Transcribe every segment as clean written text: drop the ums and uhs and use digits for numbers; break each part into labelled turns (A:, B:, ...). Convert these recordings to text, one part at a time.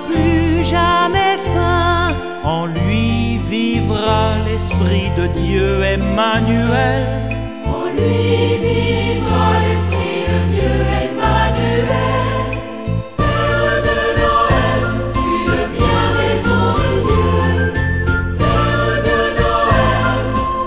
A: plus jamais fin.
B: En lui vivra l'Esprit de Dieu Emmanuel.
A: En lui vivra l'Esprit de Dieu Emmanuel. Terre de Noël, tu deviens maison de Dieu. Terre de Noël,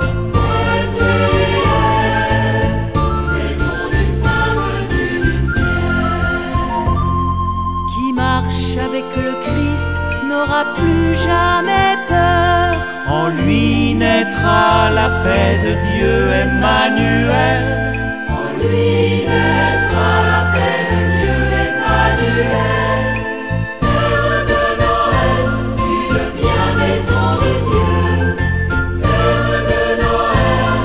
A: Bethléem, maison du pain venu du ciel. Qui marche avec le Christ n'aura plus jamais peur.
B: En lui naîtra la paix de Dieu Emmanuel.
A: En lui naîtra la paix de Dieu Emmanuel. Terre de Noël, tu deviens maison de Dieu. Terre de Noël,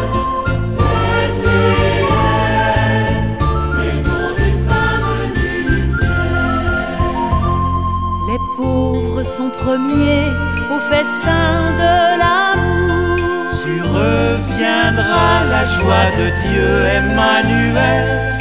A: Bethléem, maison du pain venu du ciel. Les pauvres sont premiers au festin de l'amour.
B: Sur eux viendra la joie de Dieu Emmanuel.